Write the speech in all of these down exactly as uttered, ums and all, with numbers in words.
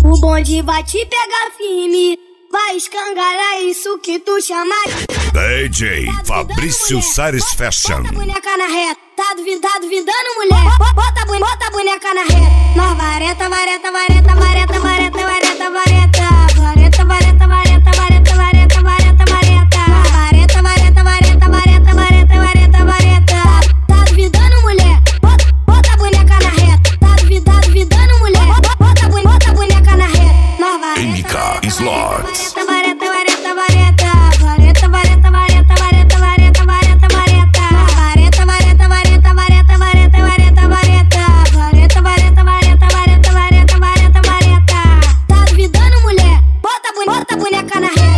O bonde vai te pegar firme, vai escangalhar isso que tu chama de D J Fabrício Sares Fashion. Bota a boneca na reta, tá duvidando, tá duvidando, mulher? Bota a boneca, bota a boneca na reta. Nós vareta, vareta, vareta, vareta, vareta, vareta, vareta. Vareta, vareta, vareta, vareta, vareta, vareta, vareta. Vareta, vareta, vareta, vareta, vareta, vareta, vareta. Tá duvidando, mulher? Bota, bota a boneca na reta. Tá duvidando, duvidando, mulher? Bota, bota a boneca na reta. Nós vareta, M K Slots. vareta, vareta, vareta, vareta, vareta, vareta, vareta, vareta, vareta, vareta. Vareta, vareta, vareta, vareta, vareta, vareta, vareta. Vareta, vareta, vareta, vareta, vareta, vareta, vareta. Tá duvidando, mulher? Bota a boneca, bota a boneca na reta.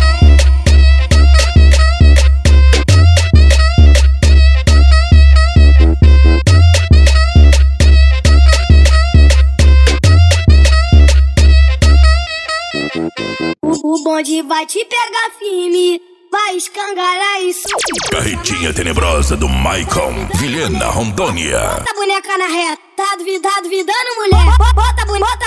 O, o bonde vai te pegar firme, vai escangalhar isso. Carretinha tenebrosa do Maicon, Vilhena, Rondônia. Bota a boneca na reta, tá duvidando, duvidando, mulher? Bota a boneca.